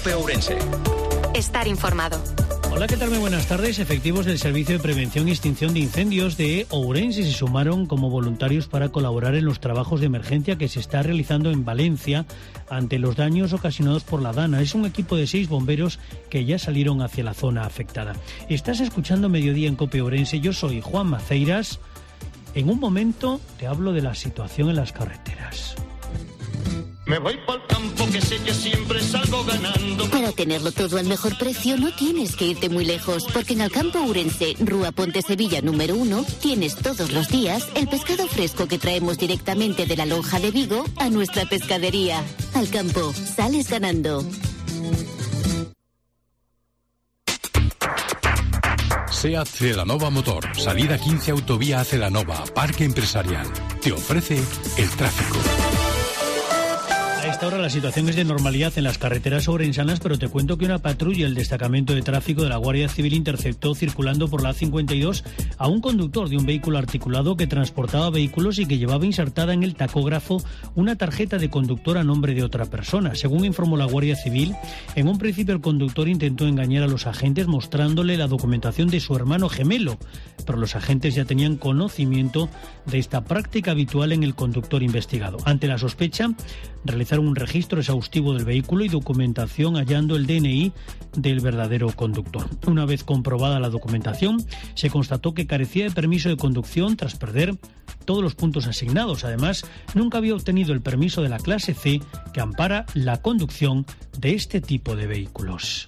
COPE Ourense. Estar informado. Hola, ¿qué tal? Muy buenas tardes. Efectivos del Servicio de Prevención y Extinción de Incendios de Ourense se sumaron como voluntarios para colaborar en los trabajos de emergencia que se está realizando en Valencia ante los daños ocasionados por la Dana. Es un equipo de 6 bomberos que ya salieron hacia la zona afectada. Estás escuchando Mediodía en COPE Ourense. Yo soy Juan Maceiras. En un momento te hablo de la situación en las carreteras. Me voy pa'l campo que sé que siempre salgo ganando. Para tenerlo todo al mejor precio no tienes que irte muy lejos, porque en Alcampo Ourense, Rúa Ponte Sevilla número 1, tienes todos los días el pescado fresco que traemos directamente de la lonja de Vigo a nuestra pescadería. Alcampo, sales ganando. SEAT Celanova Motor, salida 15 autovía a Celanova, Parque Empresarial. Te ofrece el tráfico. A esta hora la situación es de normalidad en las carreteras ourensanas, pero te cuento que una patrulla del destacamento de tráfico de la Guardia Civil interceptó circulando por la A52 a un conductor de un vehículo articulado que transportaba vehículos y que llevaba insertada en el tacógrafo una tarjeta de conductor a nombre de otra persona. Según informó la Guardia Civil, en un principio el conductor intentó engañar a los agentes mostrándole la documentación de su hermano gemelo, pero los agentes ya tenían conocimiento de esta práctica habitual en el conductor investigado. Ante la sospecha, realizaron un registro exhaustivo del vehículo y documentación hallando el DNI del verdadero conductor. Una vez comprobada la documentación, se constató que carecía de permiso de conducción tras perder todos los puntos asignados. Además, nunca había obtenido el permiso de la clase C que ampara la conducción de este tipo de vehículos.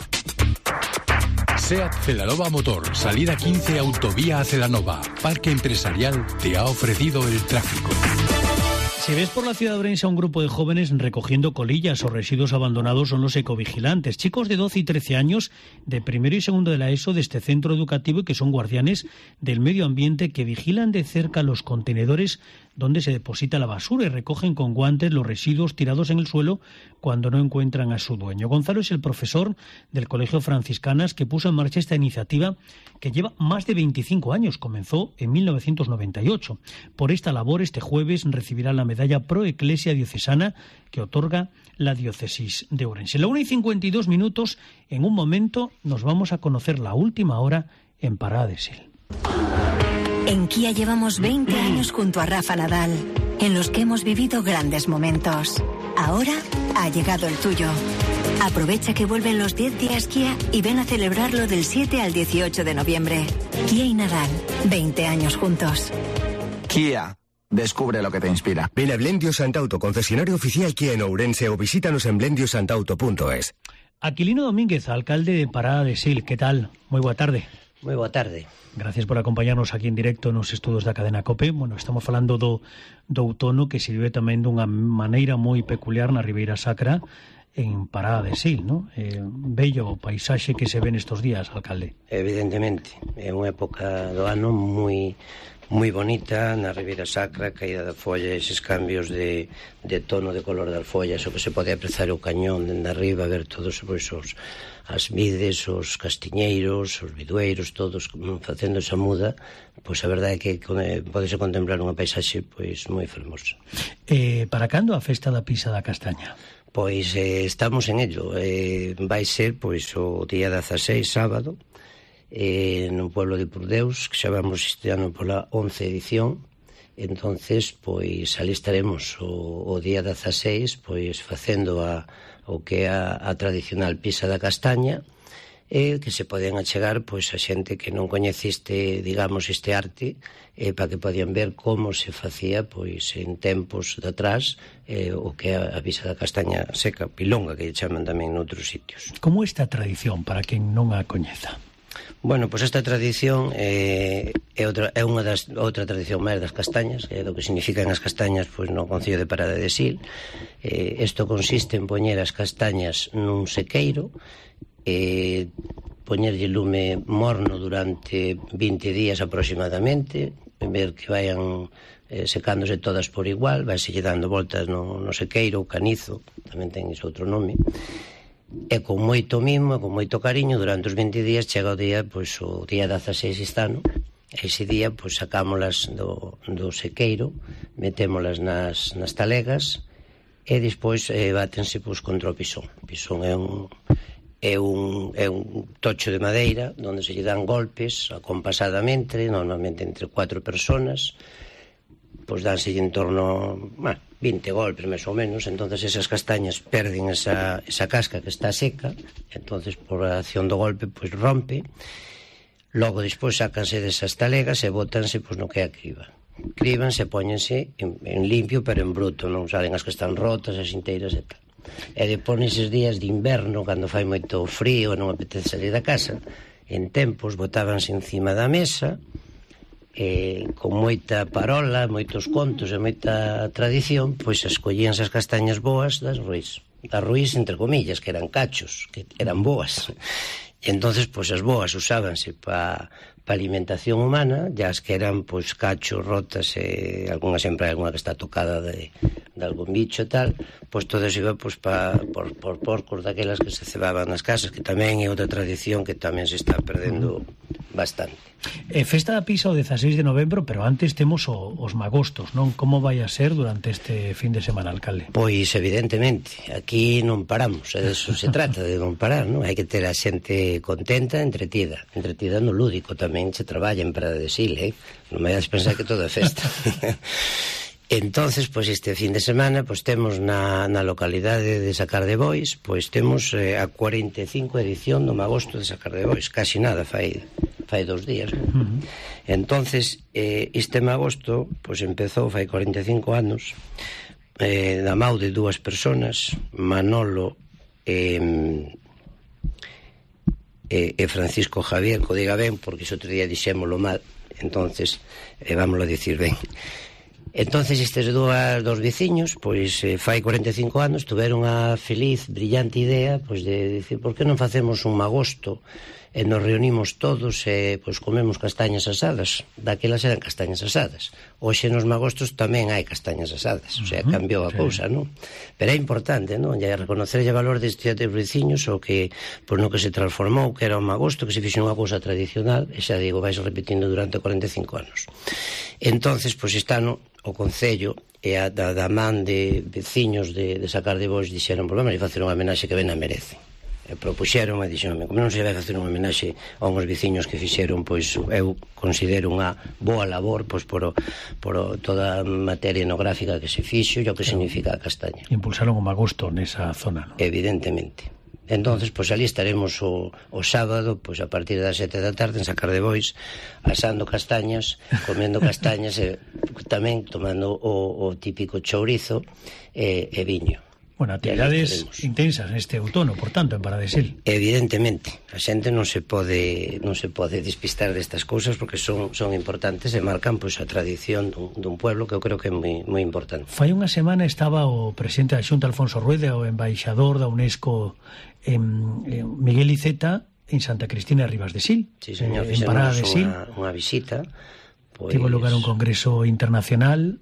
SEAT Celanova Motor, salida 15 autovía a Celanova, Parque Empresarial te ha ofrecido el tráfico. Si ves por la ciudad de Ourense a un grupo de jóvenes recogiendo colillas o residuos abandonados, son los ecovigilantes, chicos de 12 y 13 años de primero y segundo de la ESO de este centro educativo y que son guardianes del medio ambiente que vigilan de cerca los contenedores donde se deposita la basura y recogen con guantes los residuos tirados en el suelo cuando no encuentran a su dueño. Gonzalo es el profesor del Colegio Franciscanas que puso en marcha esta iniciativa que lleva más de 25 años, comenzó en 1998. Por esta labor, este jueves recibirá la medalla Pro Ecclesia Diocesana que otorga la diócesis de Ourense. La 1:52, en un momento nos vamos a conocer la última hora en Parada de Sil. En Kia llevamos 20 años junto a Rafa Nadal, en los que hemos vivido grandes momentos. Ahora ha llegado el tuyo. Aprovecha que vuelven los 10 días Kia y ven a celebrarlo del 7 al 18 de noviembre. Kia y Nadal, 20 años juntos. Kia, descubre lo que te inspira. Ven a Blendio Santauto, concesionario oficial Kia en Ourense, o visítanos en blendiosantauto.es. Aquilino Domínguez, alcalde de Parada de Sil, ¿qué tal? Muy boa tarde. Moi boa tarde. Gracias por acompañarnos aquí en directo nos estudos da cadena COPE. Bueno, estamos falando do outono que se vive tamén dunha maneira moi peculiar na Ribeira Sacra en Parada de Sil, ¿no? Bello o paisaxe que se ve nestos días, alcalde. Evidentemente, é unha época do ano moi bonita na Ribeira Sacra, caída da folla, eses cambios de tono de color das follas, o que se pode apreciar o cañón dende arriba, ver todos pois, as vides, os castiñeiros, os bidueiros, todos facendo esa muda, pois a verdade é que podese contemplar unha paisaxe pois moi fermosa. Para cando a festa da Pisa da Castaña? Pois estamos en ello, vai ser pois o día 16, sábado, no pueblo de Purdeus, que xa vamos este ano pola 11 edición. Entonces, pois ali estaremos o día 16, pois facendo o que é a tradicional Pisa da Castaña, que se poden achegar pois a xente que non coñeciste, digamos, este arte, para que podían ver como se facía pois en tempos de atrás o que é a Pisa da Castaña seca, pilonga, que lle chaman tamén noutros sitios. Como esta tradición, para quen non a coñeza? Bueno, pois esta tradición é outra tradición máis das castañas, que é do que significan as castañas pois no concello de Parada de Sil. Isto consiste en poñer as castañas nun sequeiro, poñerlle lume morno durante 20 días aproximadamente, ver que vayan secándose todas por igual, vaise dando voltas no sequeiro, o canizo, tamén ten ese outro nome. E con moito mimo e con moito cariño durante os 20 días chega o día, pois o día 16 este ano. Ese día pois sacámolas do sequeiro, metémolas nas talegas e despois bátense pois, contra o pisón. O pisón é un tocho de madeira onde se lle dan golpes acompasadamente, normalmente entre 4 personas, pois danse en torno 20 golpes máis ou menos. Entonces esas castañas perden esa casca que está seca, entonces por a acción do golpe pois rompe. Logo despois sácanse desas talegas e bótanse pois no que é a criba. Críbanse, póñense en limpio pero en bruto, non salen as que están rotas, as inteiras e tal. E depois neses días de inverno, cando fai moito frío e non apetece salir da casa, en tempos botábanse encima da mesa, con moita parola, moitos contos e moita tradición, pois escollíanse as castañas boas das ruís. Das ruís, entre comillas, que eran cachos, que eran boas. E entonces, pois as boas usábanse para alimentación humana, e as que eran, pois, cachos, rotas, e algunha sempre hai algunha que está tocada de algún bicho e tal, pois todo iso iba, pois, por porcos daquelas que se cebaban nas casas, que tamén é outra tradición que tamén se está perdendo bastante. Festa da Pisa o 16 de novembro, pero antes temos os magostos, non? Como vai a ser durante este fin de semana, alcalde? Pois, evidentemente, aquí non paramos, de eso se trata, de non parar, non? Hai que ter a xente contenta, entretida no lúdico, tamén se traballa en Prada de Sil, non me das pensar que todo é festa. Entonces, pois este fin de semana, pois temos na localidade de Sacar de Bois, pois temos a 45 edición do Magosto de Sacar de Bois, casi nada, fai 2 días. Entonces, este Magosto, pois empezou fai 45 anos, da mão de 2 personas, Manolo e Francisco Javier, que o diga ben, porque ese outro día dixémolo mal, entonces, vámoslo a dicir ben. Entonces estes dos veciños, pois fai 45 anos, tuveron a feliz, brillante idea pois de dicir, por que non facemos un magosto e nos reunimos todos e pois comemos castañas asadas. Daquelas eran castañas asadas. Hoxe nos magostos tamén hai castañas asadas, o sea, cambiou a cousa, non? Pero é importante, non? E reconocerlle valor deste de veciños o que, pois no que se transformou, que era un magosto, que se fixo unha cousa tradicional, e xa digo, vais repetindo durante 45 anos. Entonces, pois este ano o Concello e a da man de veciños de Sacar de Bois dixeron, vamos a facer unha homenaxe que ben a merece. E propuxeron e dixeron, como non se vai facer unha homenaxe a uns veciños que fixeron, pois eu considero unha boa labor, pois por toda a materia etnográfica que se fixo e o que significa a castaña. Impulsaron o magosto nesa zona, non? Evidentemente. Entonces, pois ali estaremos o sábado, pois a partir das 7 da tarde en Sacar de Bois, asando castañas, comendo castañas e tamén tomando o típico chourizo e viño. Bueno, actividades intensas neste outono, por tanto, en Prada de Sil. Evidentemente, a xente non se pode despistar destas cousas porque son importantes e marcan pois a tradición dun pueblo que eu creo que é moi importante. Fai unha semana estaba o presidente da Xunta, Alfonso Rueda, o embaixador da UNESCO Miguel Iceta en Santa Cristina de Ribas de Sil. Sí, señor, en Prada de Sil. Unha visita. Tivo lugar un congreso internacional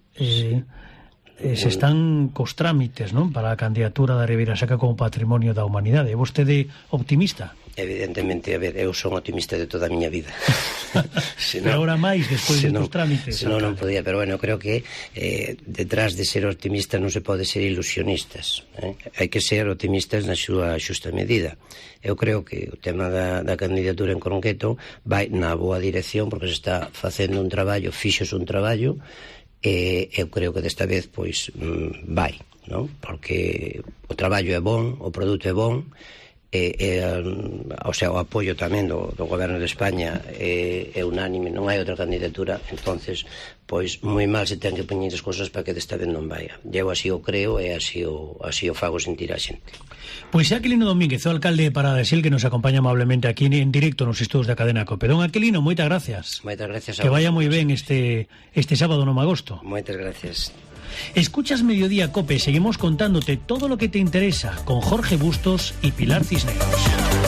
se están cos trámites, non, para a candidatura da Ribeira Sacra como Patrimonio da Humanidade. É vostede optimista? Evidentemente, a ver, eu son optimista de toda a miña vida. Pero agora máis, despois dos trámites. Senón non podía, pero bueno, creo que detrás de ser optimista non se pode ser ilusionistas. Hai que ser optimistas na súa xusta medida. Eu creo que o tema da candidatura en concreto vai na boa dirección porque se está facendo un traballo, fixose un traballo, e eu creo que desta vez pois vai, non? Porque o traballo é bon, o produto é bon, o sea, o apoio tamén do goberno de España é unánime, non hai outra candidatura, entonces pois moi mal se ten que poñer as cousas para que desta vez non vaya. Eu así o creo e así o fago sentir a xente. Pois é Aquilino Domínguez, o alcalde de Prada de Sil, que nos acompaña amablemente aquí en directo nos estudos da cadena COPE. Don Aquilino, moitas gracias. Moitas gracias a vos. Que vaya moi ben este sábado no Magosto. Moitas gracias. Escuchas Mediodía COPE, seguimos contándote todo lo que te interesa con Jorge Bustos y Pilar Cisneros.